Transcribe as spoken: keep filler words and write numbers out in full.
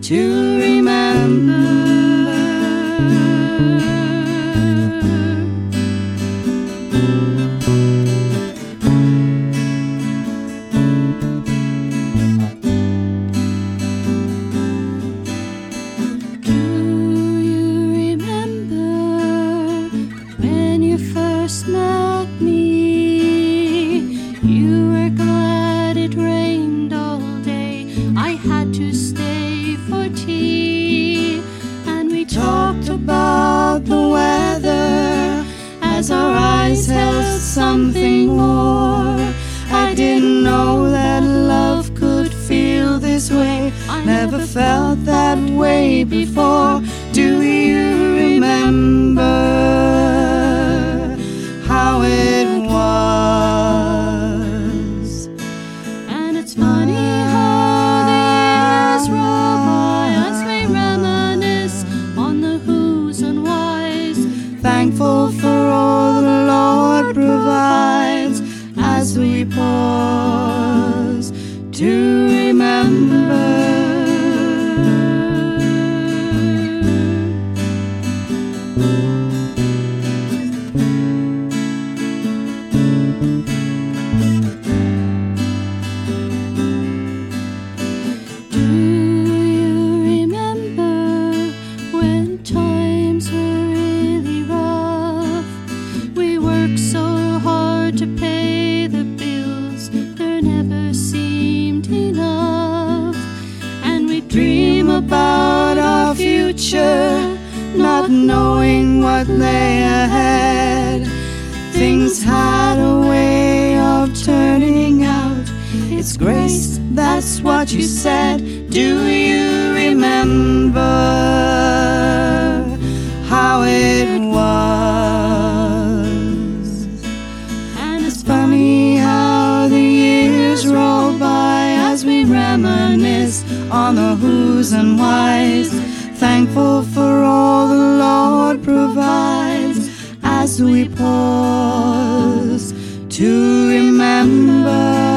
to remember. First met me, you were glad it rained all day. I had to stay for tea, and we talked about the weather as our eyes held something more. I didn't know that love could feel this way. I never felt that way before. Do you remember how it was? And it's funny how the years roll by as we reminisce on the who's and whys, thankful for all the Lord provides as we pause to remember. So hard to pay the bills, there never seemed enough. And we dream about our future, not knowing what lay ahead. Things had a way of turning out. It's grace, that's what you said. Do you remember how it was? Funny how the years roll by as we reminisce on the who's and whys, thankful for all the Lord provides as we pause to remember.